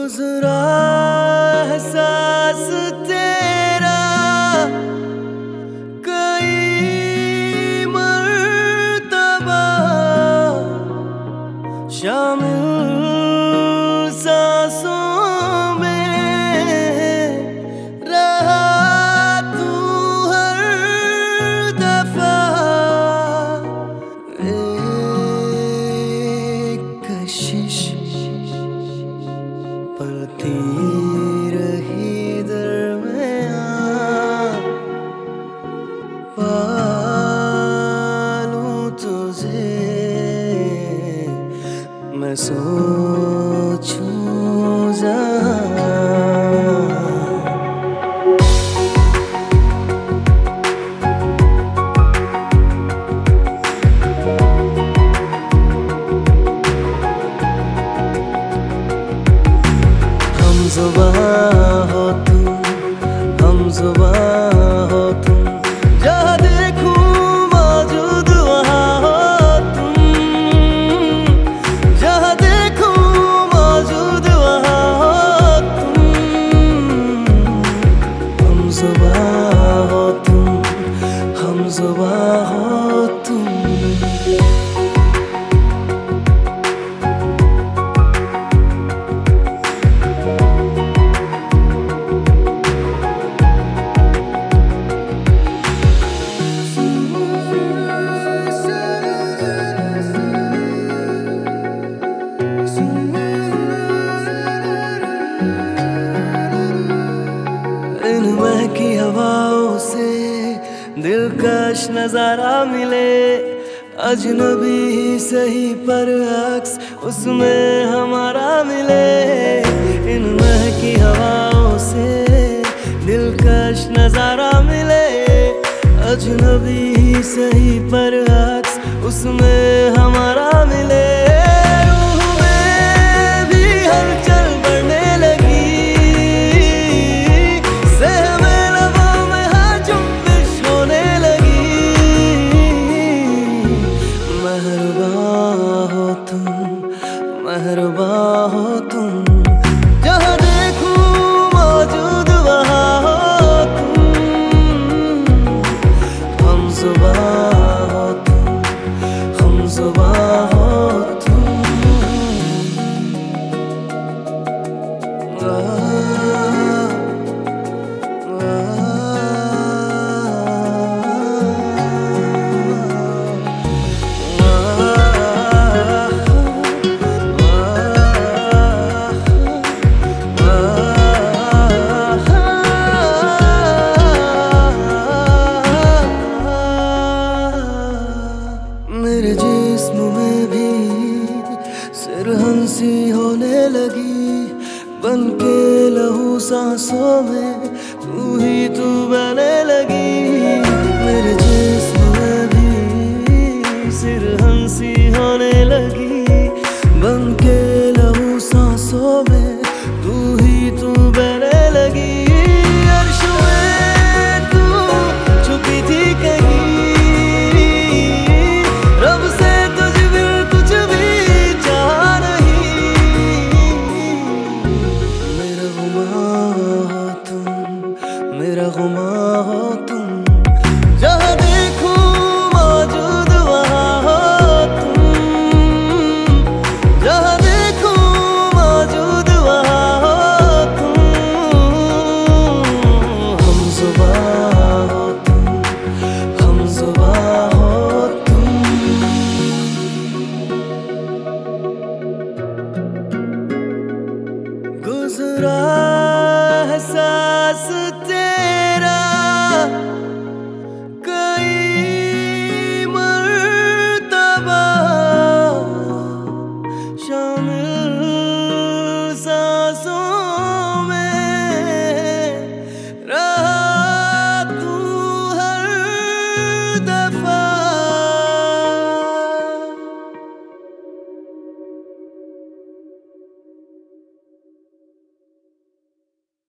गुजरा एहसास तेरा कई मर्तबा शामिल सांसों में रहा तू हर दफा। एक कशिश पलती रही दरमियां पालूं तुझे मैं सोचूं जहां। हमज़ुबां हो तुम, हमज़ुबां हो तुम, जहाँ देखूं मौजूद वहाँ हो तुम, जहाँ देखूं मौजूद वहाँ हो तुम। हमज़ुबां हो तुम, हमज़ुबां हो तुम। इन महकी हवाओं से दिलकश नजारा मिले, अजनबी ही सही पर अक्स उसमें हमारा मिले। इन महकी हवाओं से दिलकश नजारा मिले, अजनबी ही सही पर अक्स उसमें हमारा मिले। मेहरबां हो तुम, जहाँ देखूं मौजूद वहाँ हो तुम। हमज़ुबां हो तुम, हमज़ुबां हो तुम। मेरे जिस्म में भी सिरहंसी होने लगी, बनके लहू सांसों में तू ही तू बहने लगी। मेरे जिस्म में भी सिरहंसी होने लगी, बनके लहू सांसों में तू ही तू बहने लगी। अर्श में तू छुपी थी कहीं, मेरा गुमां हो तुम, जहाँ देखूं मौजूद वहाँ हो तुम, जहाँ देखूं मौजूद वहाँ हो तुम। हमज़ुबां हो तुम, हमज़ुबां हो तुम। गुज़रा एहसास